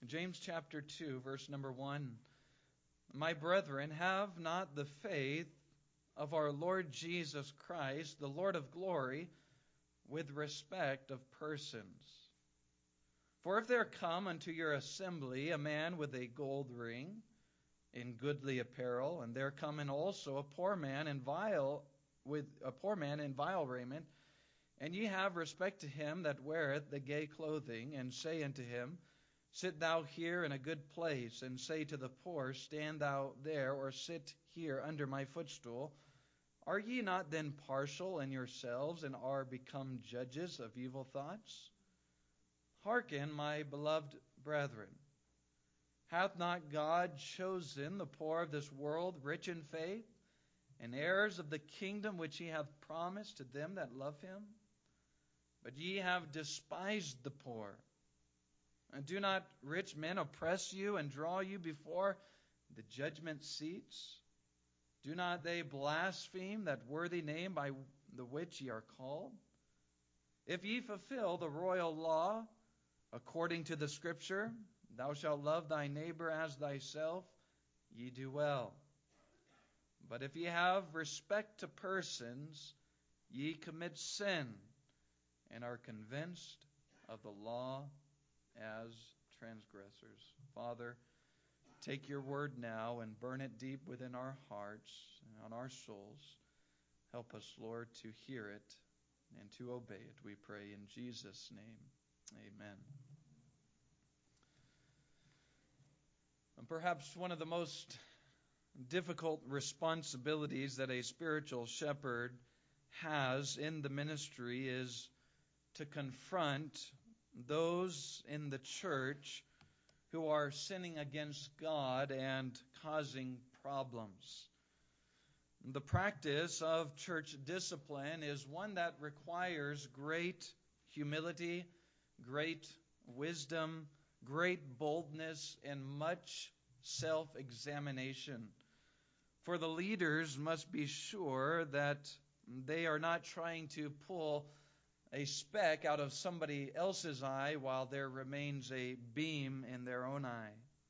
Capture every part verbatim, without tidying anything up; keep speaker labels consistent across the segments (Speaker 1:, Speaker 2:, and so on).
Speaker 1: James chapter two, verse number one. My brethren, have not the faith of our Lord Jesus Christ, the Lord of glory, with respect of persons. For if there come unto your assembly a man with a gold ring, in goodly apparel, and there come in also a poor man in vile with a poor man in vile raiment, and ye have respect to him that weareth the gay clothing, and say unto him, Sit thou here in a good place, and say to the poor, Stand thou there, or sit here under my footstool. Are ye not then partial in yourselves, and are become judges of evil thoughts? Hearken, my beloved brethren. Hath not God chosen the poor of this world rich in faith, and heirs of the kingdom which he hath promised to them that love him? But ye have despised the poor. And do not rich men oppress you and draw you before the judgment seats? Do not they blaspheme that worthy name by the which ye are called? If ye fulfill the royal law according to the Scripture, Thou shalt love thy neighbor as thyself, ye do well. But if ye have respect to persons, ye commit sin, and are convinced of the law as transgressors. Father, take your word now and burn it deep within our hearts and on our souls. Help us, Lord, to hear it and to obey it, we pray in Jesus' name. Amen. And perhaps one of the most difficult responsibilities that a spiritual shepherd has in the ministry is to confront those in the church who are sinning against God and causing problems. The practice of church discipline is one that requires great humility, great wisdom, great boldness, and much self-examination. For the leaders must be sure that they are not trying to pull a speck out of somebody else's eye while there remains a beam in their own eye.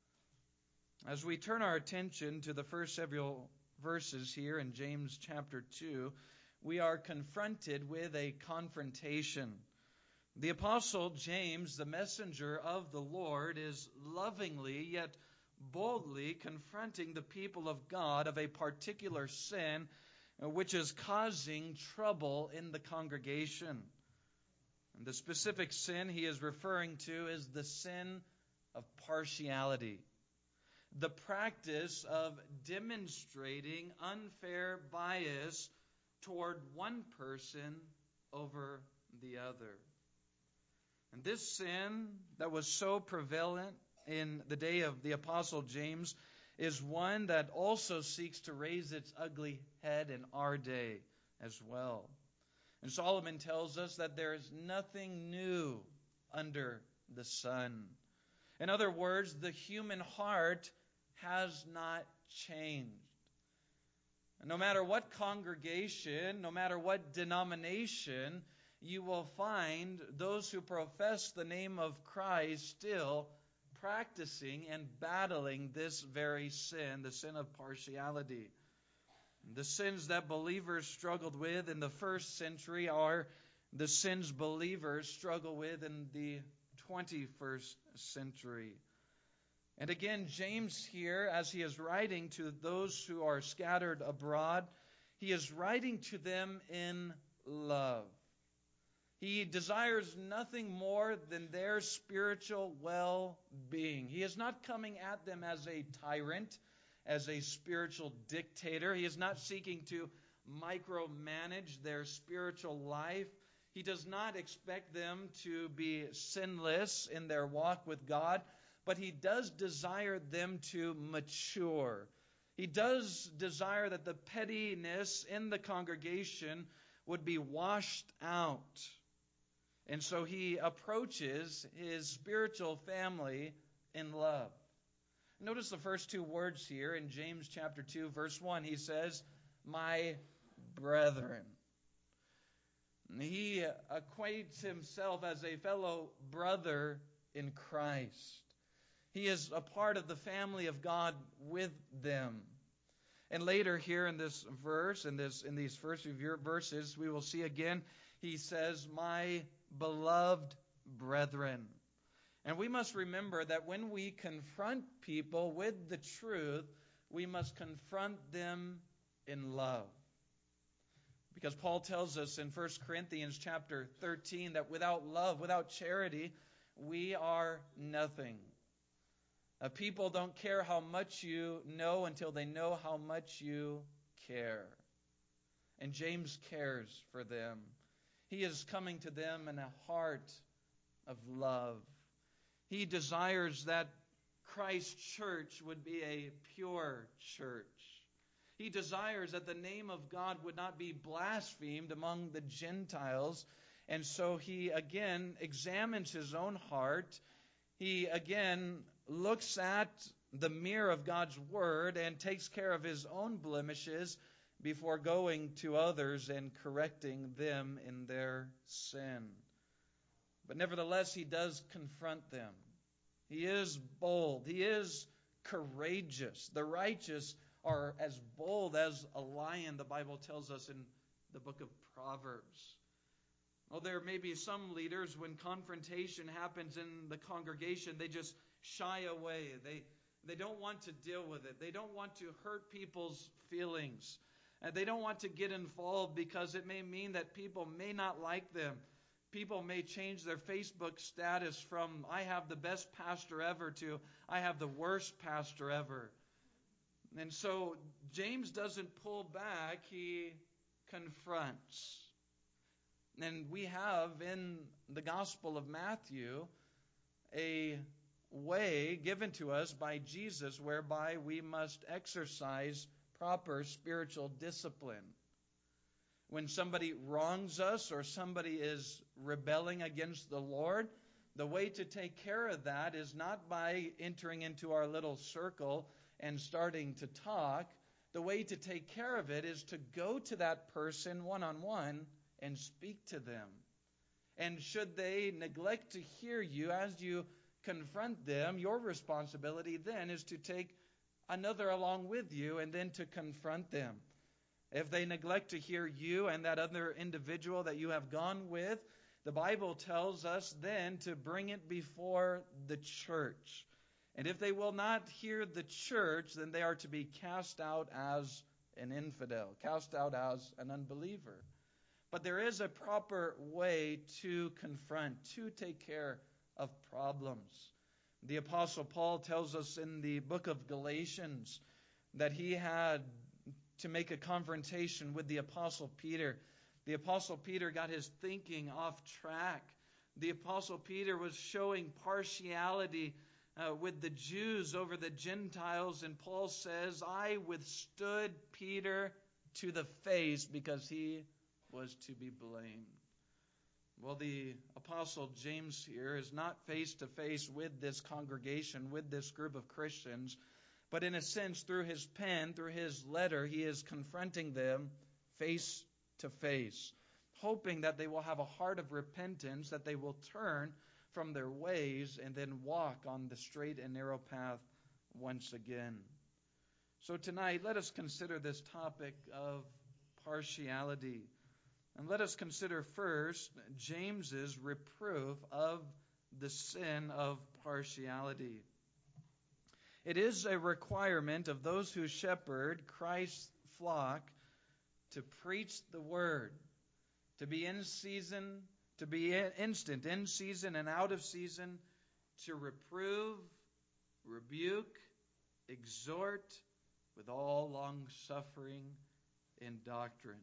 Speaker 1: As we turn our attention to the first several verses here in James chapter two, we are confronted with a confrontation. The Apostle James, the messenger of the Lord, is lovingly yet boldly confronting the people of God of a particular sin which is causing trouble in the congregation. And the specific sin he is referring to is the sin of partiality, the practice of demonstrating unfair bias toward one person over the other. And this sin that was so prevalent in the day of the Apostle James is one that also seeks to raise its ugly head in our day as well. And Solomon tells us that there is nothing new under the sun. In other words, the human heart has not changed. No matter what congregation, no matter what denomination, you will find those who profess the name of Christ still practicing and battling this very sin, the sin of partiality. The sins that believers struggled with in the first century are the sins believers struggle with in the twenty-first century. And again, James here, as he is writing to those who are scattered abroad, he is writing to them in love. He desires nothing more than their spiritual well-being. He is not coming at them as a tyrant, as a spiritual dictator. He is not seeking to micromanage their spiritual life. He does not expect them to be sinless in their walk with God, but he does desire them to mature. He does desire that the pettiness in the congregation would be washed out. And so he approaches his spiritual family in love. Notice the first two words here in James chapter two, verse one. He says, my brethren. He acquaints himself as a fellow brother in Christ. He is a part of the family of God with them. And later here in this verse, in this in these first few verses, we will see again, he says, "My beloved brethren." And we must remember that when we confront people with the truth, we must confront them in love. Because Paul tells us in First Corinthians chapter thirteen that without love, without charity, we are nothing. Uh, people don't care how much you know until they know how much you care. And James cares for them. He is coming to them in a heart of love. He desires that Christ's church would be a pure church. He desires that the name of God would not be blasphemed among the Gentiles. And so he again examines his own heart. He again looks at the mirror of God's word and takes care of his own blemishes before going to others and correcting them in their sin. But nevertheless, he does confront them. He is bold. He is courageous. The righteous are as bold as a lion, the Bible tells us in the book of Proverbs. Well, there may be some leaders, when confrontation happens in the congregation, they just shy away. They they don't want to deal with it. They don't want to hurt people's feelings. And they don't want to get involved because it may mean that people may not like them. People may change their Facebook status from "I have the best pastor ever" to "I have the worst pastor ever." And so James doesn't pull back, he confronts. And we have in the Gospel of Matthew a way given to us by Jesus whereby we must exercise proper spiritual discipline. When somebody wrongs us or somebody is rebelling against the Lord, the way to take care of that is not by entering into our little circle and starting to talk. The way to take care of it is to go to that person one-on-one and speak to them. And should they neglect to hear you as you confront them, your responsibility then is to take another along with you and then to confront them. If they neglect to hear you and that other individual that you have gone with, the Bible tells us then to bring it before the church. And if they will not hear the church, then they are to be cast out as an infidel, cast out as an unbeliever. But there is a proper way to confront, to take care of problems. The Apostle Paul tells us in the book of Galatians that he had to make a confrontation with the Apostle Peter. The Apostle Peter got his thinking off track. The Apostle Peter was showing partiality uh, with the Jews over the Gentiles, and Paul says, "I withstood Peter to the face because he was to be blamed." Well, the Apostle James here is not face to face with this congregation, with this group of Christians, but in a sense, through his pen, through his letter, he is confronting them face to face, hoping that they will have a heart of repentance, that they will turn from their ways and then walk on the straight and narrow path once again. So tonight, let us consider this topic of partiality. And let us consider first James's reproof of the sin of partiality. It is a requirement of those who shepherd Christ's flock to preach the word, to be in season, to be instant, in season and out of season, to reprove, rebuke, exhort with all long-suffering and doctrine.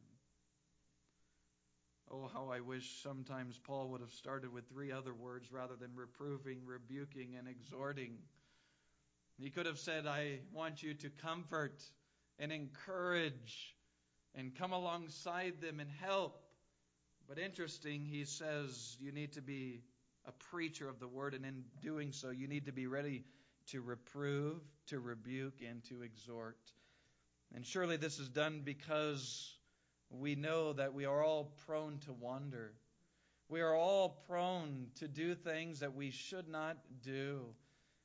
Speaker 1: Oh, how I wish sometimes Paul would have started with three other words rather than reproving, rebuking, and exhorting. He could have said, "I want you to comfort and encourage and come alongside them and help." But interesting, he says you need to be a preacher of the word, and in doing so, you need to be ready to reprove, to rebuke, and to exhort. And surely this is done because we know that we are all prone to wander. We are all prone to do things that we should not do.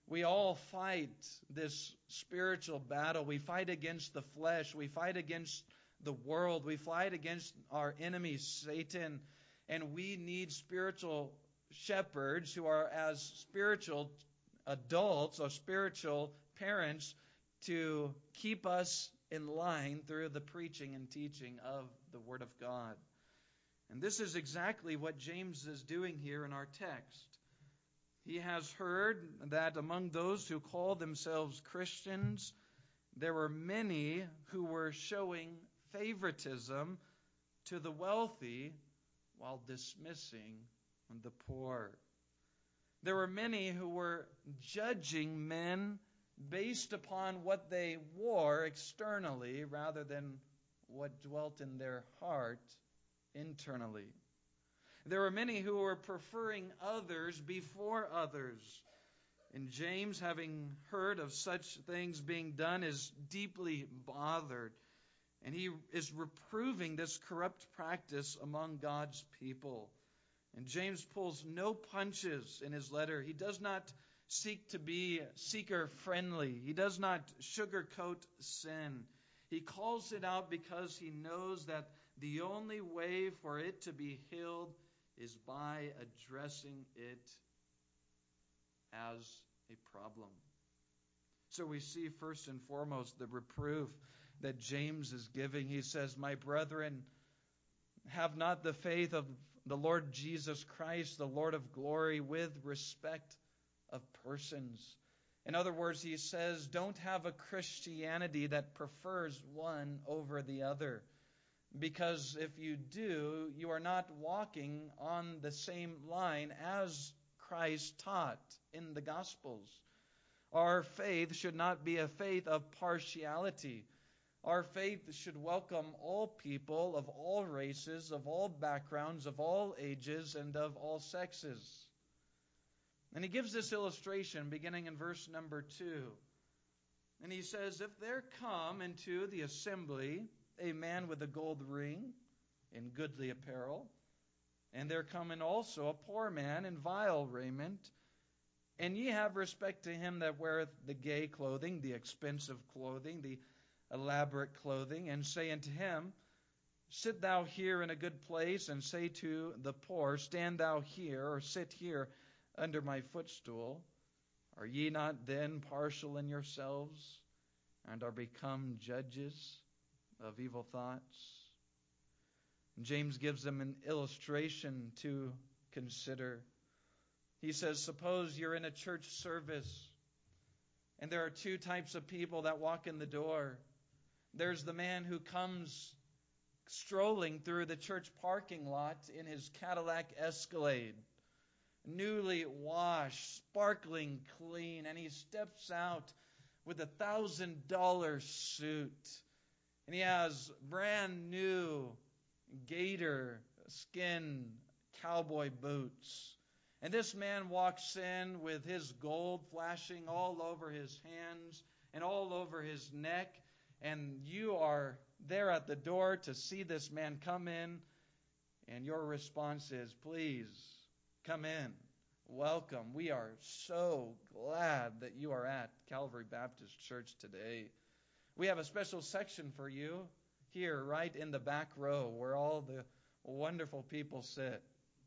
Speaker 1: We all fight this spiritual battle. We fight against the flesh. We fight against the world. We fight against our enemy, Satan. And we need spiritual shepherds who are as spiritual adults or spiritual parents to keep us in line through the preaching and teaching of the Word of God. And this is exactly what James is doing here in our text. He has heard that among those who call themselves Christians, there were many who were showing favoritism to the wealthy while dismissing the poor. There were many who were judging men based upon what they wore externally rather than what dwelt in their heart internally. There were many who were preferring others before others. And James, having heard of such things being done, is deeply bothered. And he is reproving this corrupt practice among God's people. And James pulls no punches in his letter. He does not seek to be seeker-friendly. He does not sugarcoat sin. He calls it out because he knows that the only way for it to be healed is by addressing it as a problem. So we see first and foremost the reproof that James is giving. He says, "My brethren, have not the faith of the Lord Jesus Christ, the Lord of glory, with respect of persons." In other words, he says, don't have a Christianity that prefers one over the other. Because if you do, you are not walking on the same line as Christ taught in the Gospels. Our faith should not be a faith of partiality. Our faith should welcome all people of all races, of all backgrounds, of all ages, and of all sexes. And he gives this illustration beginning in verse number two. And he says, if there come into the assembly a man with a gold ring in goodly apparel, and there come in also a poor man in vile raiment, and ye have respect to him that weareth the gay clothing, the expensive clothing, the elaborate clothing, and say unto him, sit thou here in a good place, and say to the poor, stand thou here, or sit here under my footstool. Are ye not then partial in yourselves, and are become judges of evil thoughts? And James gives them an illustration to consider. He says, suppose you're in a church service, and there are two types of people that walk in the door. There's the man who comes strolling through the church parking lot in his Cadillac Escalade, newly washed, sparkling clean, and he steps out with a thousand dollar suit, and he has brand new gator skin cowboy boots. And this man walks in with his gold flashing all over his hands and all over his neck, and you are there at the door to see this man come in, and your response is, please, come in. Welcome. We are so glad that you are at Calvary Baptist Church today. We have a special section for you here, right in the back row, where all the wonderful people sit.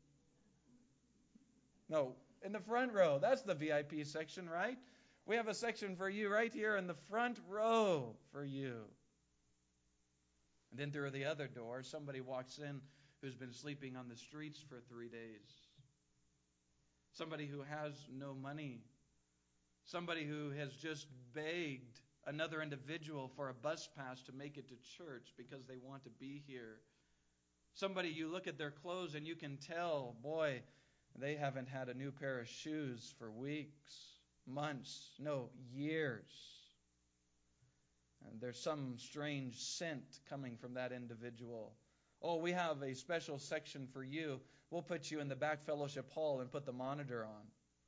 Speaker 1: No, in the front row. That's the V I P section, right? We have a section for you right here in the front row for you. And then through the other door, somebody walks in who's been sleeping on the streets for three days. Somebody who has no money. Somebody who has just begged another individual for a bus pass to make it to church because they want to be here. Somebody, you look at their clothes and you can tell, boy, they haven't had a new pair of shoes for weeks, months, no, years. And there's some strange scent coming from that individual. Oh, we have a special section for you. We'll put you in the back fellowship hall and put the monitor on.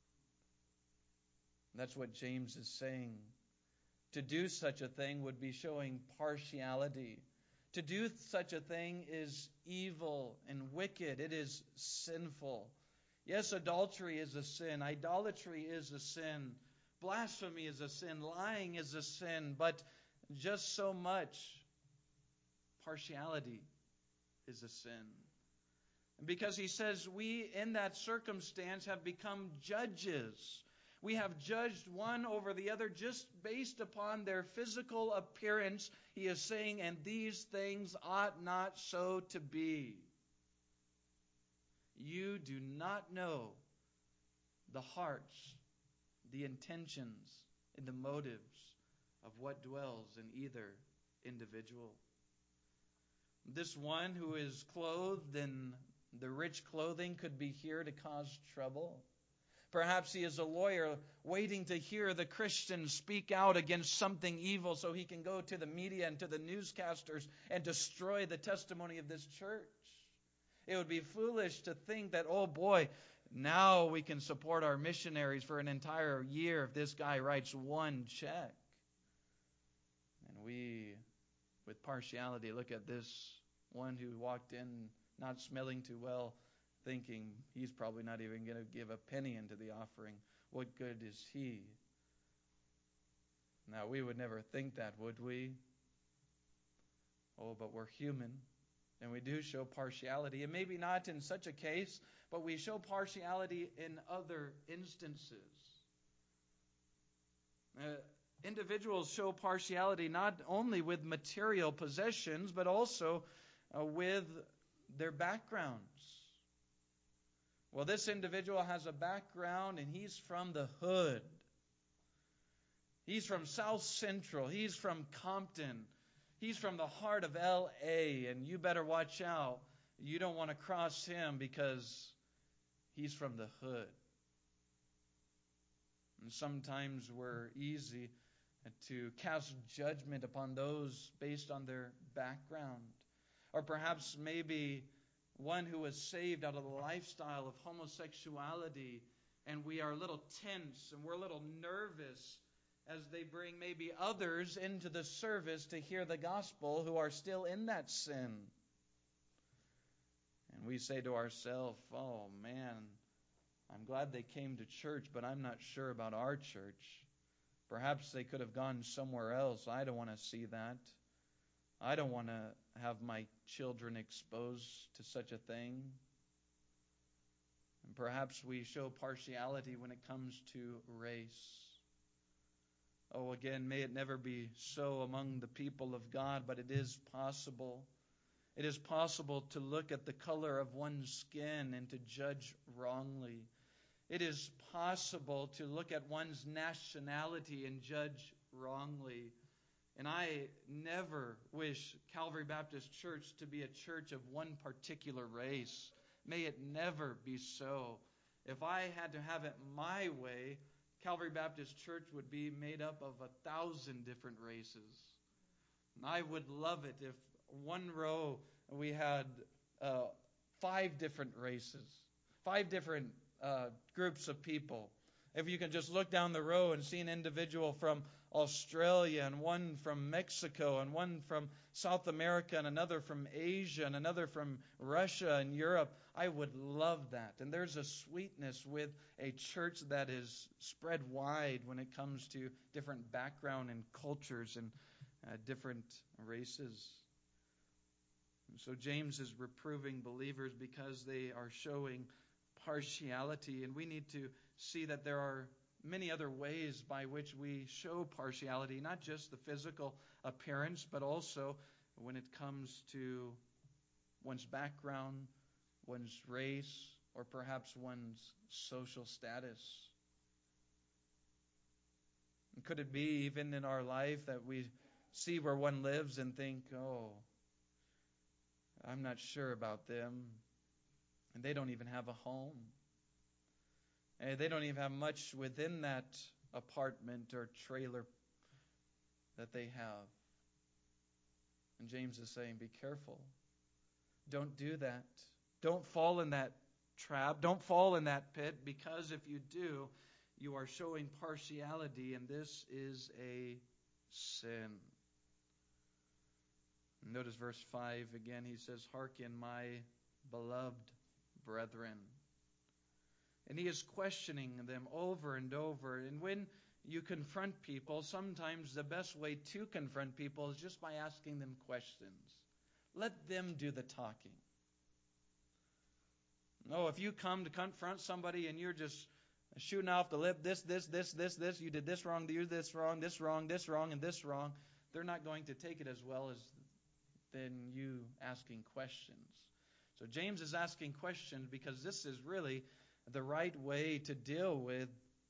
Speaker 1: That's what James is saying. To do such a thing would be showing partiality. To do such a thing is evil and wicked. It is sinful. Yes, adultery is a sin. Idolatry is a sin. Blasphemy is a sin. Lying is a sin. But just so much partiality is a sin. Because he says we in that circumstance have become judges. We have judged one over the other just based upon their physical appearance. He is saying, and these things ought not so to be. You do not know the hearts, the intentions, and the motives of what dwells in either individual. This one who is clothed in the rich clothing could be here to cause trouble. Perhaps he is a lawyer waiting to hear the Christians speak out against something evil so he can go to the media and to the newscasters and destroy the testimony of this church. It would be foolish to think that, oh boy, now we can support our missionaries for an entire year if this guy writes one check. And we, with partiality, look at this one who walked in not smelling too well, thinking he's probably not even going to give a penny into the offering. What good is he? Now, we would never think that, would we? Oh, but we're human, and we do show partiality. And maybe not in such a case, but we show partiality in other instances. Uh, individuals show partiality not only with material possessions, but also uh, with their backgrounds. Well, this individual has a background and he's from the hood. He's from South Central. He's from Compton. He's from the heart of L A, and you better watch out. You don't want to cross him because he's from the hood. And sometimes we're easy to cast judgment upon those based on their background. Or perhaps maybe one who was saved out of the lifestyle of homosexuality, and we are a little tense and we're a little nervous as they bring maybe others into the service to hear the gospel who are still in that sin. And we say to ourselves, oh man, I'm glad they came to church, but I'm not sure about our church. Perhaps they could have gone somewhere else. I don't want to see that. I don't want to have my children exposed to such a thing. And perhaps we show partiality when it comes to race. Oh, again, may it never be so among the people of God, but it is possible. It is possible to look at the color of one's skin and to judge wrongly. It is possible to look at one's nationality and judge wrongly. And I never wish Calvary Baptist Church to be a church of one particular race. May it never be so. If I had to have it my way, Calvary Baptist Church would be made up of a thousand different races. And I would love it if one row we had uh, five different races, five different uh, groups of people. If you can just look down the row and see an individual from Australia and one from Mexico and one from South America and another from Asia and another from Russia and Europe, I would love that. And there's a sweetness with a church that is spread wide when it comes to different background and cultures and uh, different races. And so James is reproving believers because they are showing partiality, and we need to see that there are many other ways by which we show partiality, not just the physical appearance, but also when it comes to one's background, one's race, or perhaps one's social status. And could it be even in our life that we see where one lives and think, oh, I'm not sure about them, and they don't even have a home. And they don't even have much within that apartment or trailer that they have. And James is saying, be careful. Don't do that. Don't fall in that trap. Don't fall in that pit, because if you do, you are showing partiality, and this is a sin. Notice verse five again. He says, hearken, my beloved brethren. And he is questioning them over and over. And when you confront people, sometimes the best way to confront people is just by asking them questions. Let them do the talking. No, if you come to confront somebody and you're just shooting off the lip, this, this, this, this, this, you did this wrong, you did this wrong, this wrong, this wrong, and this wrong, they're not going to take it as well as than you asking questions. So James is asking questions because this is really the right way to deal with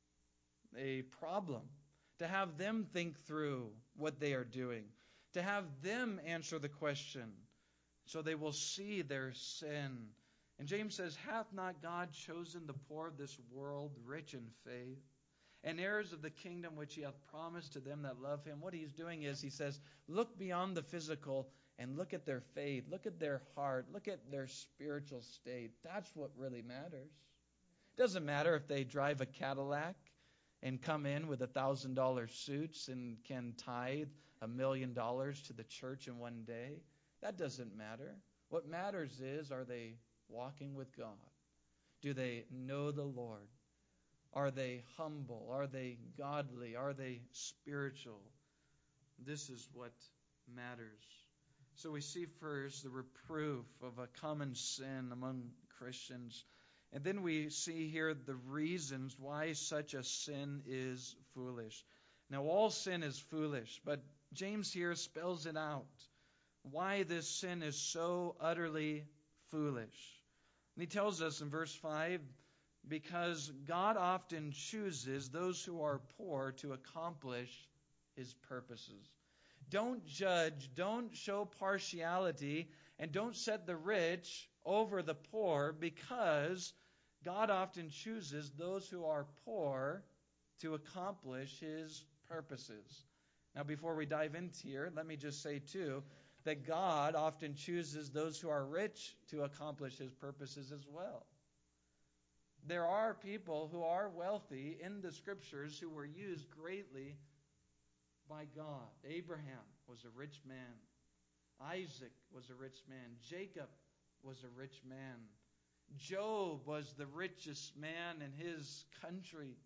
Speaker 1: a problem. To have them think through what they are doing. To have them answer the question so they will see their sin. And James says, hath not God chosen the poor of this world rich in faith, and heirs of the kingdom which he hath promised to them that love him? What he's doing is he says, look beyond the physical and look at their faith. Look at their heart. Look at their spiritual state. That's what really matters. It doesn't matter if they drive a Cadillac and come in with a thousand dollar suits and can tithe a million dollars to the church in one day. That doesn't matter. What matters is, are they walking with God? Do they know the Lord? Are they humble? Are they godly? Are they spiritual? This is what matters. So we see first the reproof of a common sin among Christians. And then we see here the reasons why such a sin is foolish. Now, all sin is foolish, but James here spells it out. Why this sin is so utterly foolish. And he tells us in verse five, because God often chooses those who are poor to accomplish his purposes. Don't judge, don't show partiality, and don't set the rich over the poor, because God often chooses those who are poor to accomplish his purposes. Now, before we dive into here, let me just say, too, that God often chooses those who are rich to accomplish his purposes as well. There are people who are wealthy in the Scriptures who were used greatly by God. Abraham was a rich man. Isaac was a rich man. Jacob was a rich man. Job was the richest man in his country.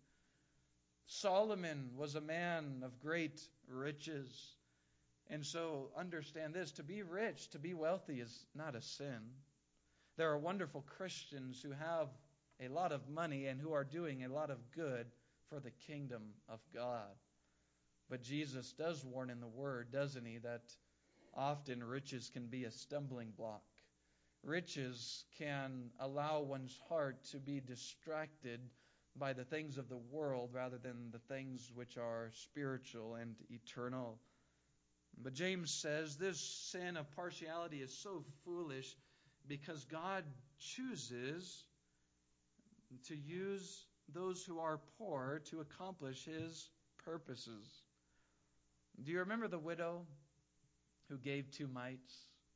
Speaker 1: Solomon was a man of great riches. And so understand this, to be rich, to be wealthy is not a sin. There are wonderful Christians who have a lot of money and who are doing a lot of good for the kingdom of God. But Jesus does warn in the Word, doesn't he, that often riches can be a stumbling block. Riches can allow one's heart to be distracted by the things of the world rather than the things which are spiritual and eternal. But James says this sin of partiality is so foolish because God chooses to use those who are poor to accomplish his purposes. Do you remember the widow who gave two mites?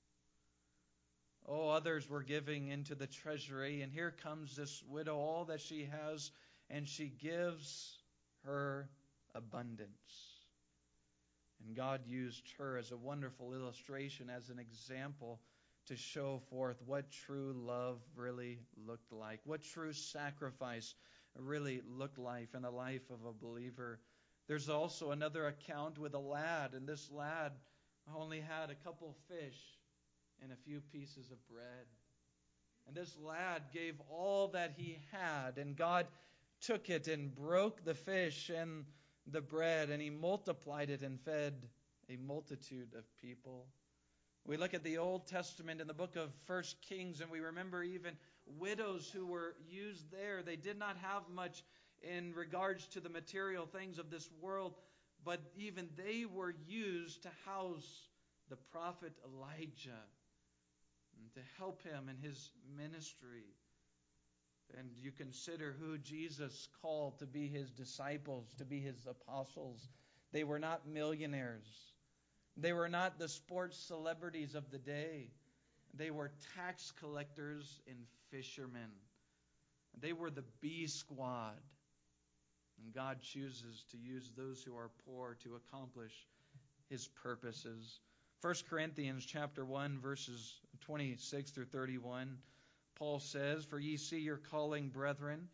Speaker 1: Oh, others were giving into the treasury, and here comes this widow, all that she has, and she gives her abundance. And God used her as a wonderful illustration, as an example, to show forth what true love really looked like, what true sacrifice really looked like in the life of a believer. There's also another account with a lad, and this lad only had a couple fish and a few pieces of bread. And this lad gave all that he had, and God took it and broke the fish and the bread, and he multiplied it and fed a multitude of people. We look at the Old Testament in the book of First Kings, and we remember even widows who were used there. They did not have much in regards to the material things of this world, but even they were used to house the prophet Elijah and to help him in his ministry. And you consider who Jesus called to be his disciples, to be his apostles. They were not millionaires. They were not the sports celebrities of the day. They were tax collectors and fishermen. They were the B squad. And God chooses to use those who are poor to accomplish his purposes. First Corinthians chapter one, verses twenty-six through thirty-one, Paul says, for ye see your calling, brethren,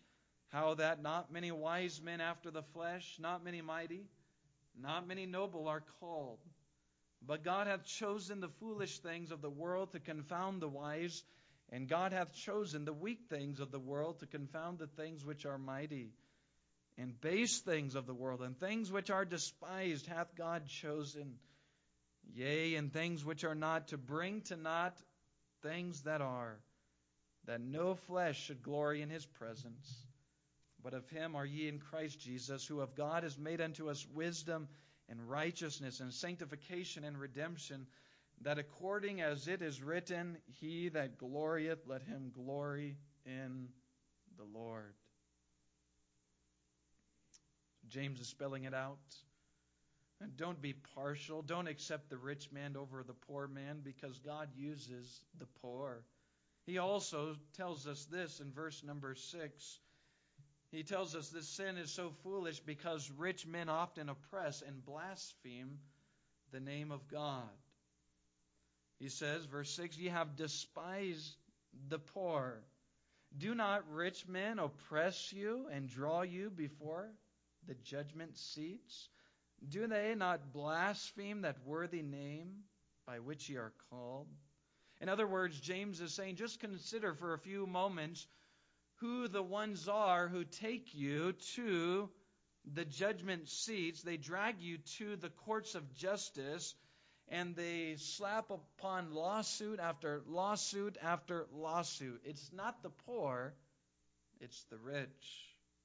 Speaker 1: How that not many wise men after the flesh, not many mighty, not many noble are called. But God hath chosen the foolish things of the world to confound the wise, and God hath chosen the weak things of the world to confound the things which are mighty. And base things of the world, and things which are despised, hath God chosen. Yea, and things which are not, to bring to naught things that are, that no flesh should glory in his presence. But of him are ye in Christ Jesus, who of God is made unto us wisdom and righteousness and sanctification and redemption, that according as it is written, he that glorieth, let him glory in the Lord. James is spelling it out. And don't be partial. Don't accept the rich man over the poor man, because God uses the poor. He also tells us this in verse number six. He tells us this sin is so foolish because rich men often oppress and blaspheme the name of God. He says, verse six, ye have despised the poor. Do not rich men oppress you and draw you before the judgment seats? Do they not blaspheme that worthy name by which ye are called? In other words, James is saying, just consider for a few moments who the ones are who take you to the judgment seats. They drag you to the courts of justice, and they slap upon lawsuit after lawsuit after lawsuit. It's not the poor, it's the rich.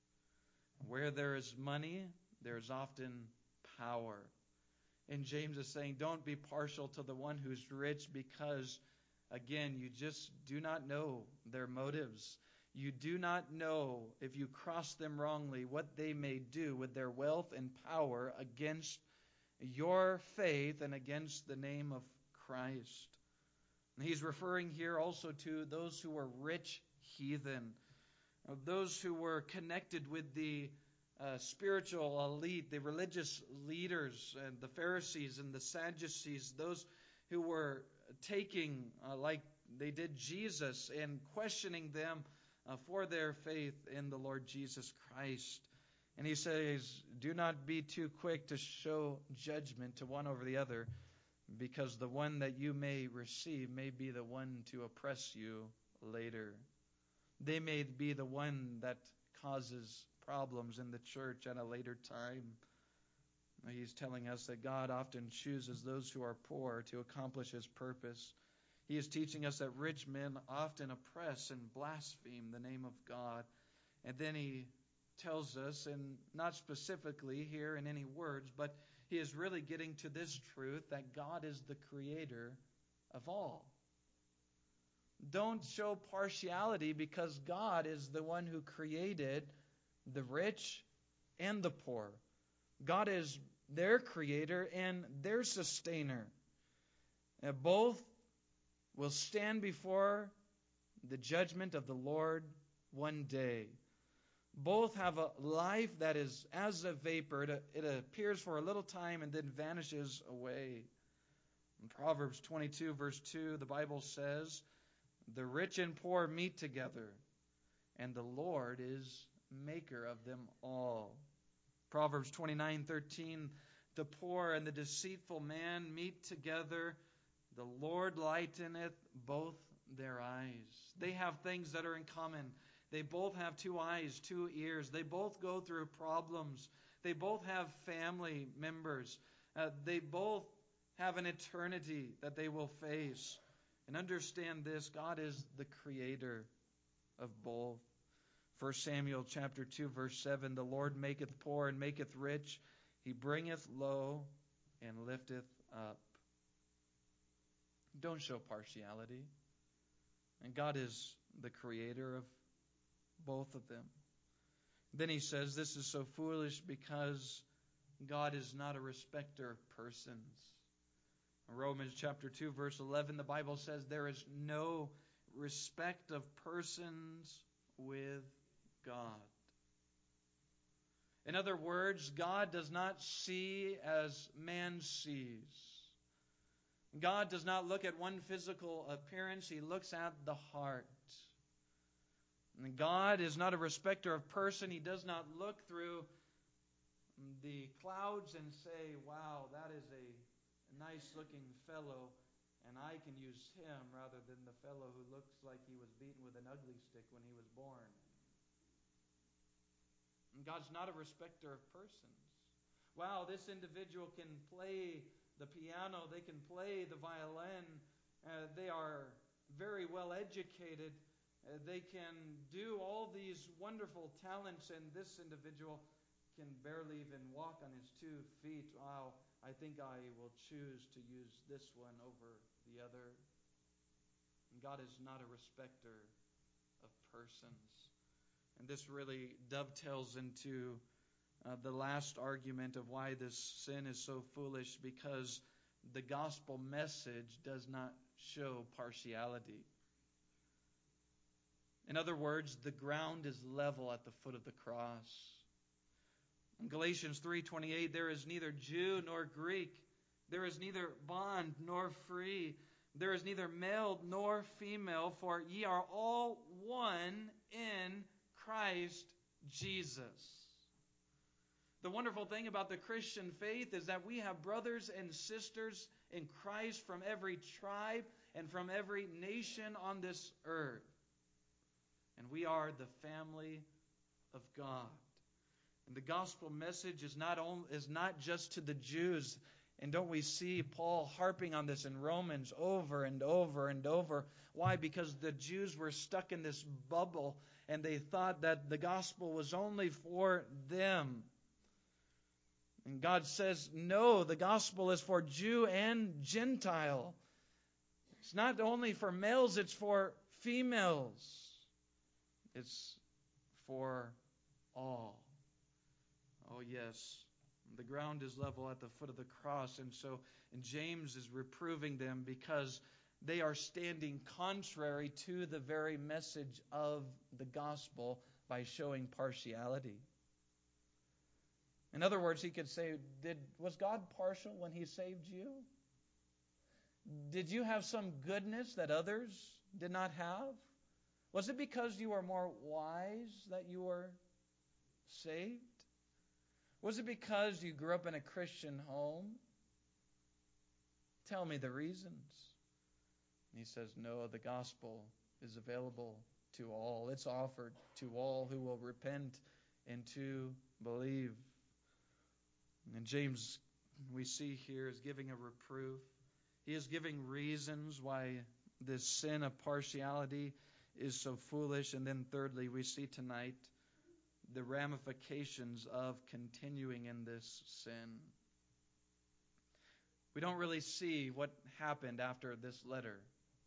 Speaker 1: Where there is money, there's often power. And James is saying, don't be partial to the one who's rich, because, again, you just do not know their motives. You do not know, if you cross them wrongly, what they may do with their wealth and power against your faith and against the name of Christ. And he's referring here also to those who were rich heathen, those who were connected with the uh, spiritual elite, the religious leaders, and the Pharisees and the Sadducees, those who were taking, uh, like they did Jesus, and questioning them Uh, for their faith in the Lord Jesus Christ. And he says, do not be too quick to show judgment to one over the other, because the one that you may receive may be the one to oppress you later. They may be the one that causes problems in the church at a later time. He's telling us that God often chooses those who are poor to accomplish his purpose. He is teaching us that rich men often oppress and blaspheme the name of God. And then he tells us, and not specifically here in any words, but he is really getting to this truth, that God is the creator of all. Don't show partiality, because God is the one who created the rich and the poor. God is their creator and their sustainer. And both will stand before the judgment of the Lord one day. Both have a life that is as a vapor. It appears for a little time and then vanishes away. In Proverbs twenty-two, verse two, the Bible says, the rich and poor meet together, and the Lord is maker of them all. Proverbs twenty-nine, thirteen, the poor and the deceitful man meet together, the Lord lighteneth both their eyes. They have things that are in common. They both have two eyes, two ears. They both go through problems. They both have family members. Uh, they both have an eternity that they will face. And understand this, God is the creator of both. First Samuel chapter two, verse seven, the Lord maketh poor and maketh rich. He bringeth low and lifteth up. Don't show partiality. And God is the creator of both of them. Then he says, this is so foolish because God is not a respecter of persons. In Romans chapter two, verse eleven, the Bible says there is no respect of persons with God. In other words, God does not see as man sees. God does not look at one physical appearance. He looks at the heart. And God is not a respecter of person. He does not look through the clouds and say, wow, that is a nice-looking fellow, and I can use him rather than the fellow who looks like he was beaten with an ugly stick when he was born. And God's not a respecter of persons. Wow, this individual can play the piano, they can play the violin, uh, they are very well educated, uh, they can do all these wonderful talents, and this individual can barely even walk on his two feet. Wow, I think I will choose to use this one over the other. And God is not a respecter of persons. And this really dovetails into uh, the last argument of why this sin is so foolish, because the gospel message does not show partiality. In other words, the ground is level at the foot of the cross. In Galatians three twenty-eight, there is neither Jew nor Greek, there is neither bond nor free, there is neither male nor female, for ye are all one in Christ Jesus. The wonderful thing about the Christian faith is that we have brothers and sisters in Christ from every tribe and from every nation on this earth. And we are the family of God. And the gospel message is not only, is not just to the Jews. And don't we see Paul harping on this in Romans over and over and over? Why? Because the Jews were stuck in this bubble and they thought that the gospel was only for them. And God says, no, the gospel is for Jew and Gentile. It's not only for males, it's for females. It's for all. Oh, yes. The ground is level at the foot of the cross. And so and James is reproving them because they are standing contrary to the very message of the gospel by showing partiality. In other words, he could say, Did was God partial when he saved you? Did you have some goodness that others did not have? Was it because you were more wise that you were saved? Was it because you grew up in a Christian home? Tell me the reasons. And he says, no, the gospel is available to all. It's offered to all who will repent and to believe. And James, we see here, is giving a reproof. He is giving reasons why this sin of partiality is so foolish. And then thirdly, we see tonight the ramifications of continuing in this sin. We don't really see what happened after this letter.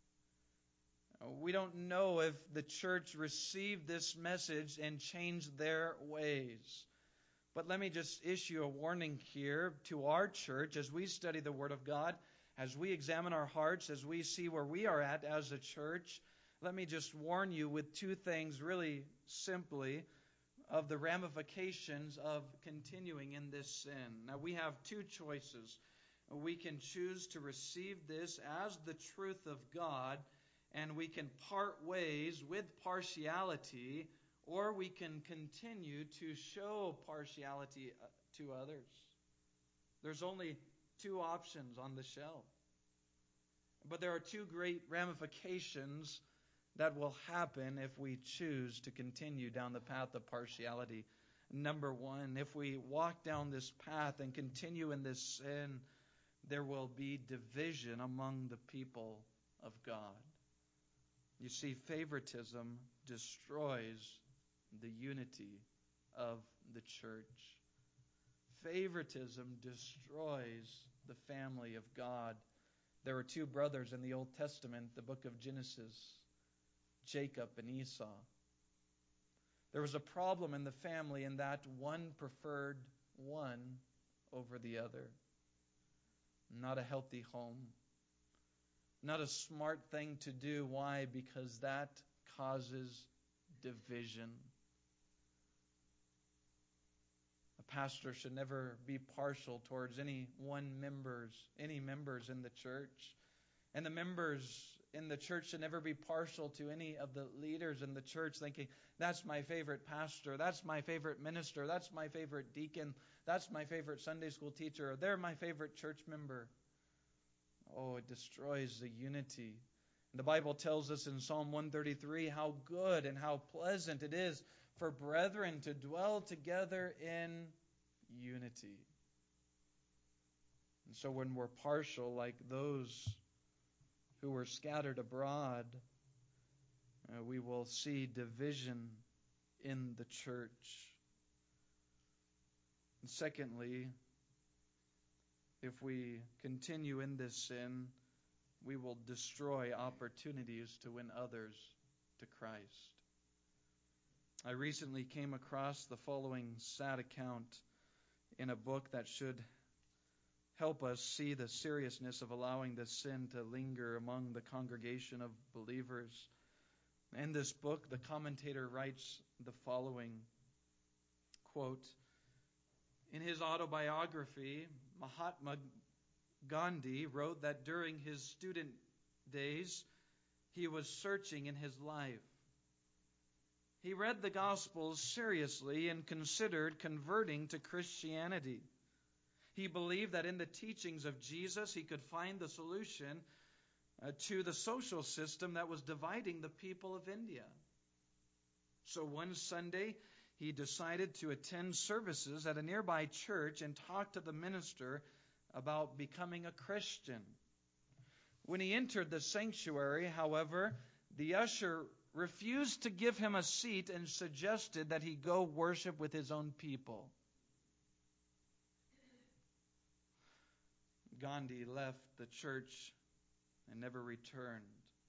Speaker 1: We don't know if the church received this message and changed their ways. But let me just issue a warning here to our church as we study the Word of God, as we examine our hearts, as we see where we are at as a church. Let me just warn you with two things really simply of the ramifications of continuing in this sin. Now, we have two choices. We can choose to receive this as the truth of God, and we can part ways with partiality, or we can continue to show partiality to others. There's only two options on the shelf. But there are two great ramifications that will happen if we choose to continue down the path of partiality. Number one, if we walk down this path and continue in this sin, there will be division among the people of God. You see, favoritism destroys the unity of the church. Favoritism destroys the family of God. There were two brothers in the Old Testament, the book of Genesis, Jacob and Esau. There was a problem in the family in that one preferred one over the other. Not a healthy home. Not a smart thing to do. Why? Because that causes division. A pastor should never be partial towards any one members, any members in the church. And the members in the church should never be partial to any of the leaders in the church, thinking, that's my favorite pastor, that's my favorite minister, that's my favorite deacon, that's my favorite Sunday school teacher, or they're my favorite church member. Oh, it destroys the unity. The Bible tells us in Psalm one thirty-three how good and how pleasant it is for brethren to dwell together in unity. And so when we're partial like those who were scattered abroad, uh, we will see division in the church. And secondly, if we continue in this sin, we will destroy opportunities to win others to Christ. I recently came across the following sad account in a book that should help us see the seriousness of allowing this sin to linger among the congregation of believers. In this book, the commentator writes the following, quote, in his autobiography, Mahatma Gandhi wrote that during his student days, he was searching in his life. He read the Gospels seriously and considered converting to Christianity. He believed that in the teachings of Jesus, he could find the solution uh, to the social system that was dividing the people of India. So one Sunday, he decided to attend services at a nearby church and talk to the minister about becoming a Christian. When he entered the sanctuary, however, the usher refused to give him a seat and suggested that he go worship with his own people. Gandhi left the church and never returned.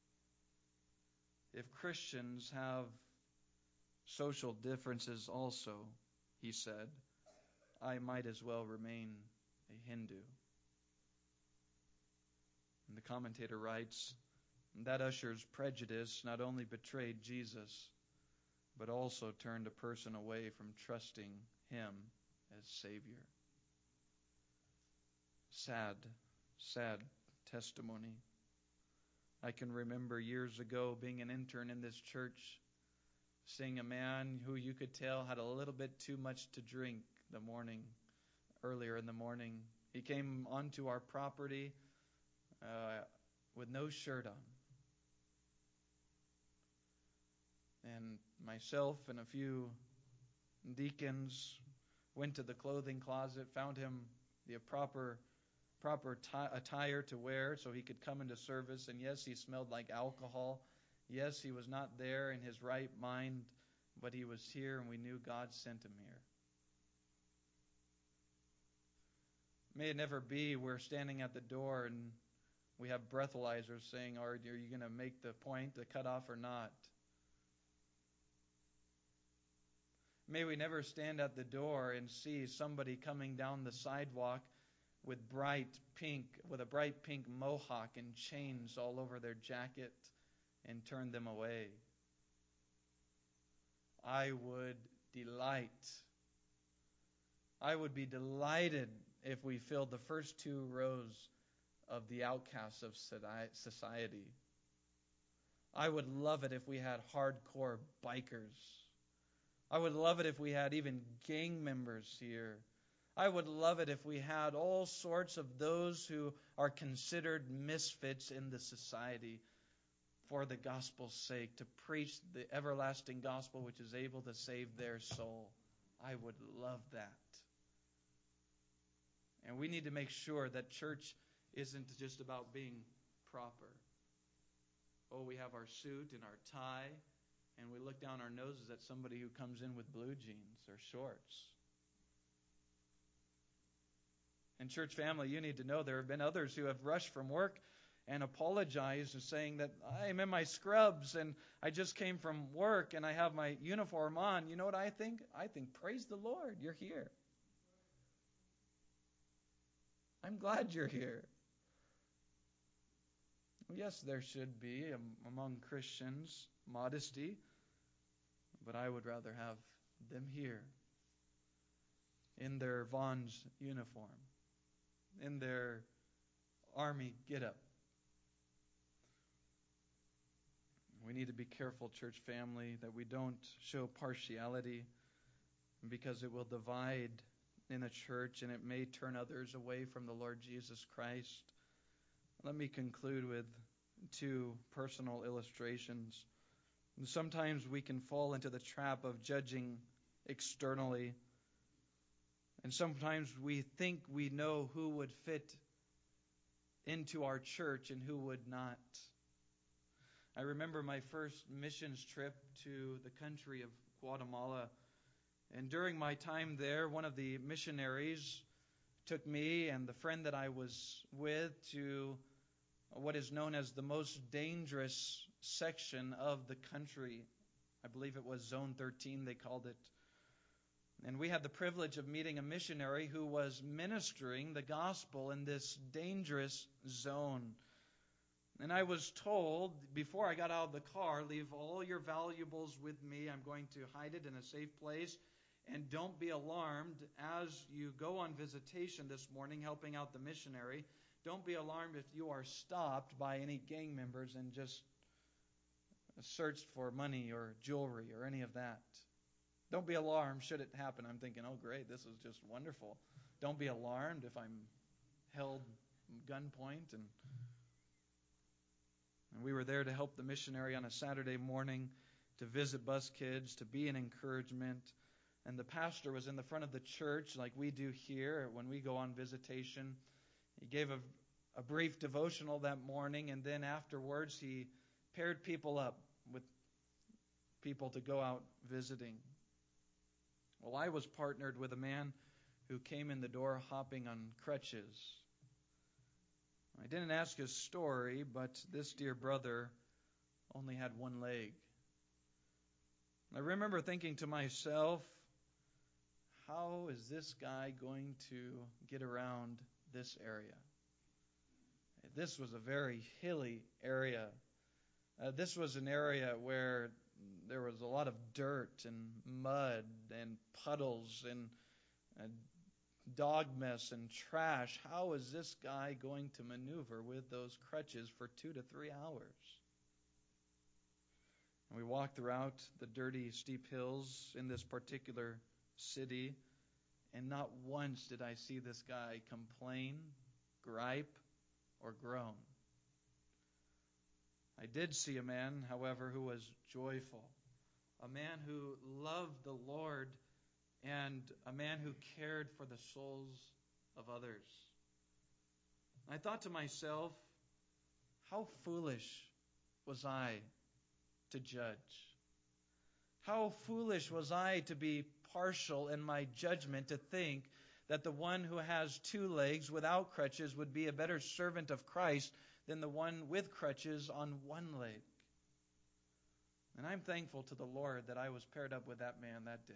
Speaker 1: If Christians have social differences also, he said, I might as well remain a Hindu. And the commentator writes, that usher's prejudice not only betrayed Jesus, but also turned a person away from trusting him as Savior. Sad, sad testimony. I can remember years ago being an intern in this church, seeing a man who you could tell had a little bit too much to drink the morning, earlier in the morning. He came onto our property uh, with no shirt on. And myself and a few deacons went to the clothing closet, found him the proper proper t- attire to wear so he could come into service. And yes, he smelled like alcohol. Yes, he was not there in his right mind, but he was here, and we knew God sent him here. May it never be we're standing at the door and we have breathalyzers saying, are you going to make the point, the cutoff, or not? May we never stand at the door and see somebody coming down the sidewalk with bright pink, with a bright pink mohawk and chains all over their jacket and turn them away. I would delight. I would be delighted if we filled the first two rows of the outcasts of society. I would love it if we had hardcore bikers. I would love it if we had even gang members here. I would love it if we had all sorts of those who are considered misfits in the society for the gospel's sake, to preach the everlasting gospel which is able to save their soul. I would love that. And we need to make sure that church isn't just about being proper. Oh, we have our suit and our tie, and we look down our noses at somebody who comes in with blue jeans or shorts. And church family, you need to know there have been others who have rushed from work and apologized and saying that I'm in my scrubs and I just came from work and I have my uniform on. You know what I think? I think, praise the Lord, you're here. I'm glad you're here. Yes, there should be among Christians modesty, but I would rather have them here in their Vaughn's uniform, in their army getup. We need to be careful, church family, that we don't show partiality, because it will divide in the church and it may turn others away from the Lord Jesus Christ. Let me conclude with two personal illustrations. Sometimes we can fall into the trap of judging externally, and sometimes we think we know who would fit into our church and who would not. I remember my first missions trip to the country of Guatemala, and during my time there, one of the missionaries took me and the friend that I was with to what is known as the most dangerous section of the country. I believe it was Zone thirteen, they called it. And we had the privilege of meeting a missionary who was ministering the gospel in this dangerous zone. And I was told, before I got out of the car, leave all your valuables with me. I'm going to hide it in a safe place. And don't be alarmed as you go on visitation this morning, helping out the missionary. Don't be alarmed if you are stopped by any gang members and just searched for money or jewelry or any of that. Don't be alarmed should it happen. I'm thinking, oh great, this is just wonderful. Don't be alarmed if I'm held gunpoint. And, and we were there to help the missionary on a Saturday morning, to visit bus kids, to be an encouragement. And the pastor was in the front of the church like we do here when we go on visitation. He gave a, a brief devotional that morning, and then afterwards he paired people up with people to go out visiting. Well, I was partnered with a man who came in the door hopping on crutches. I didn't ask his story, but this dear brother only had one leg. I remember thinking to myself, how is this guy going to get around this area? This was a very hilly area. Uh, this was an area where there was a lot of dirt and mud and puddles and, and dog mess and trash. How is this guy going to maneuver with those crutches for two to three hours? And we walked throughout the dirty, steep hills in this particular city, and not once did I see this guy complain, gripe, or groan. I did see a man, however, who was joyful, a man who loved the Lord, and a man who cared for the souls of others. I thought to myself, how foolish was I to judge? How foolish was I to be partial in my judgment, to think that the one who has two legs without crutches would be a better servant of Christ than the one with crutches on one leg. And I'm thankful to the Lord that I was paired up with that man that day.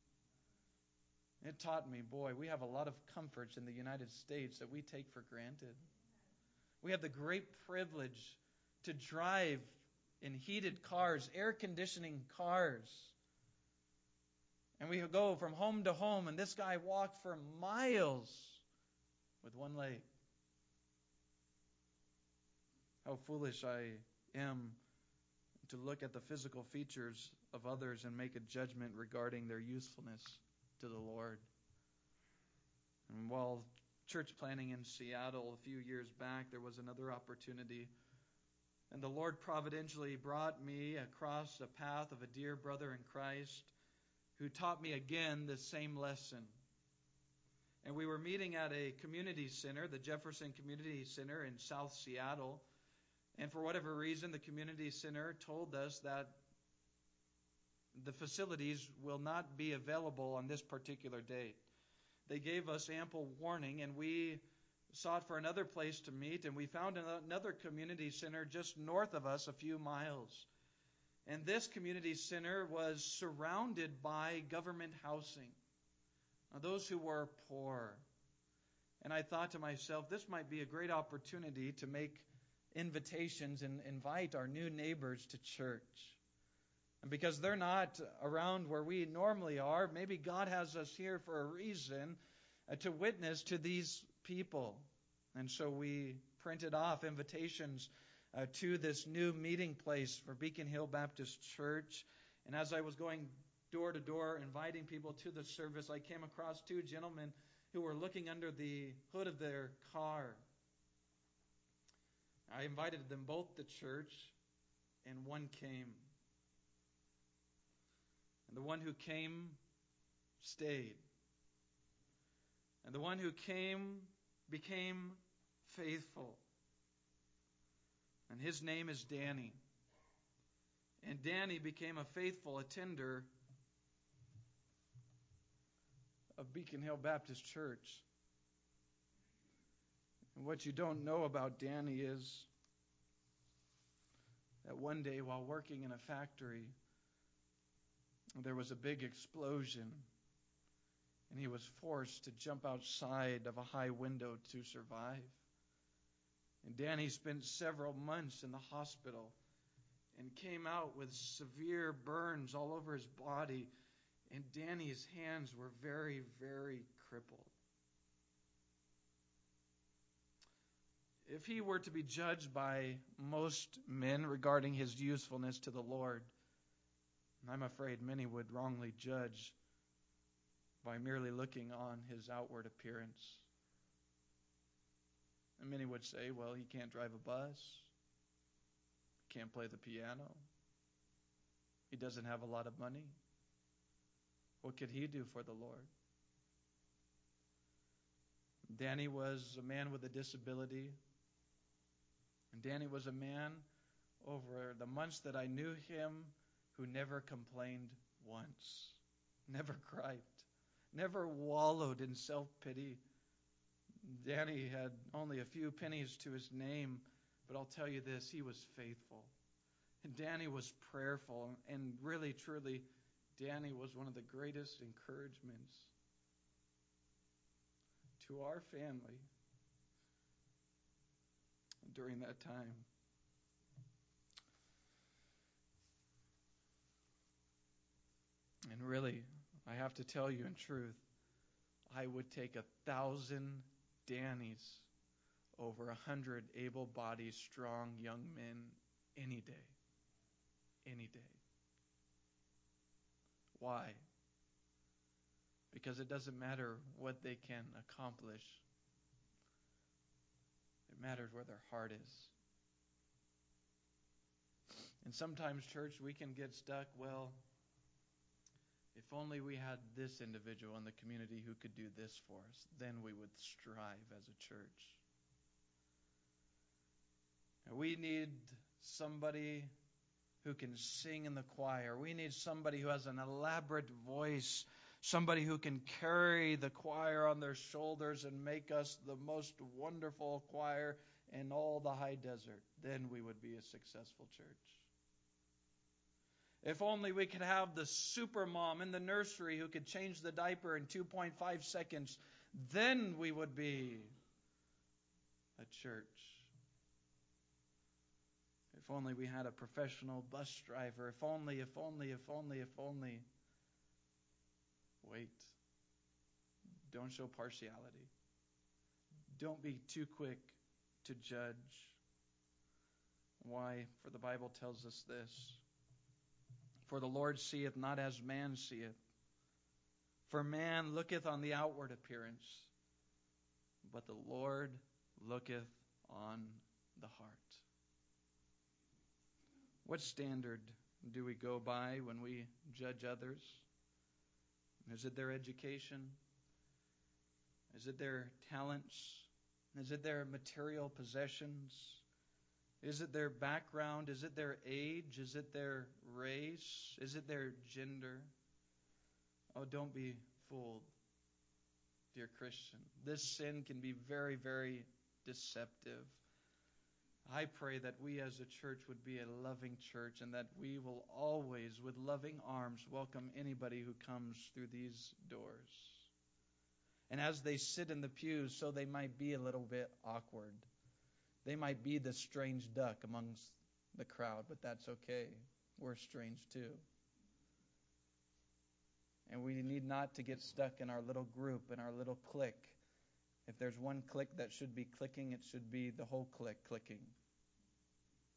Speaker 1: It taught me, boy, we have a lot of comforts in the United States that we take for granted. We have the great privilege to drive in heated cars, air conditioning cars. And we go from home to home, and this guy walked for miles with one leg. How foolish I am to look at the physical features of others and make a judgment regarding their usefulness to the Lord. And while church planning in Seattle a few years back, there was another opportunity. And the Lord providentially brought me across the path of a dear brother in Christ who taught me again the same lesson. And we were meeting at a community center, the Jefferson Community Center in South Seattle. And for whatever reason, the community center told us that the facilities will not be available on this particular date. They gave us ample warning, and we sought for another place to meet, and we found another community center just north of us, a few miles. And this community center was surrounded by government housing, those who were poor. And I thought to myself, this might be a great opportunity to make invitations and invite our new neighbors to church. And because they're not around where we normally are, maybe God has us here for a reason uh, to witness to these people. And so we printed off invitations uh, to this new meeting place for Beacon Hill Baptist Church. And as I was going door to door inviting people to the service, I came across two gentlemen who were looking under the hood of their car. I invited them both to church, and one came. And the one who came stayed. And the one who came became faithful. And his name is Danny. And Danny became a faithful attender of Beacon Hill Baptist Church. And what you don't know about Danny is that one day while working in a factory, there was a big explosion, and he was forced to jump outside of a high window to survive. And Danny spent several months in the hospital and came out with severe burns all over his body, and Danny's hands were very, very crippled. If he were to be judged by most men regarding his usefulness to the Lord, I'm afraid many would wrongly judge by merely looking on his outward appearance. And many would say, well, he can't drive a bus, can't play the piano, he doesn't have a lot of money. What could he do for the Lord? Danny was a man with a disability. And Danny was a man over the months that I knew him who never complained once, never griped, never wallowed in self-pity. Danny had only a few pennies to his name, but I'll tell you this, he was faithful. And Danny was prayerful, and really, truly, Danny was one of the greatest encouragements to our family during that time. And really, I have to tell you in truth, I would take a thousand Dannys over a hundred able-bodied, strong young men any day. Any day. Why? Because it doesn't matter what they can accomplish. It matters where their heart is. And sometimes, church, we can get stuck, well, if only we had this individual in the community who could do this for us, then we would strive as a church. And we need somebody who can sing in the choir. We need somebody who has an elaborate voice, somebody who can carry the choir on their shoulders and make us the most wonderful choir in all the high desert. Then we would be a successful church. If only we could have the super mom in the nursery who could change the diaper in two point five seconds, then we would be a church. If only we had a professional bus driver. If only, if only, if only, if only. Wait. Don't show partiality. Don't be too quick to judge. Why? For the Bible tells us this. For the Lord seeth not as man seeth. For man looketh on the outward appearance, but the Lord looketh on the heart. What standard do we go by when we judge others? Is it their education? Is it their talents? Is it their material possessions? Is it their background? Is it their age? Is it their race? Is it their gender? Oh, don't be fooled, dear Christian. This sin can be very, very deceptive. I pray that we as a church would be a loving church and that we will always, with loving arms, welcome anybody who comes through these doors. And as they sit in the pews, so they might be a little bit awkward. They might be the strange duck amongst the crowd, but that's okay. We're strange too. And we need not to get stuck in our little group, in our little clique. If there's one clique that should be clicking, it should be the whole clique clicking.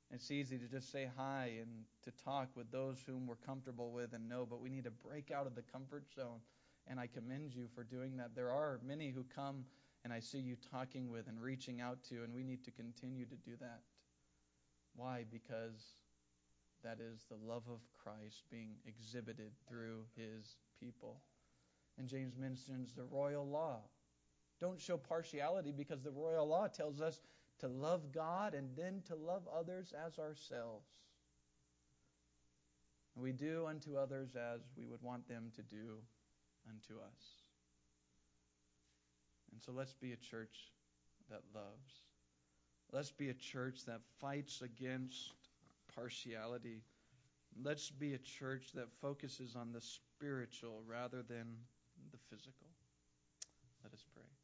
Speaker 1: It's easy to just say hi and to talk with those whom we're comfortable with and know, but we need to break out of the comfort zone. And I commend you for doing that. There are many who come and I see you talking with and reaching out to, and we need to continue to do that. Why? Because that is the love of Christ being exhibited through his people. And James mentions the royal law. Don't show partiality, because the royal law tells us to love God and then to love others as ourselves. And we do unto others as we would want them to do unto us. And so let's be a church that loves. Let's be a church that fights against partiality. Let's be a church that focuses on the spiritual rather than the physical. Let us pray.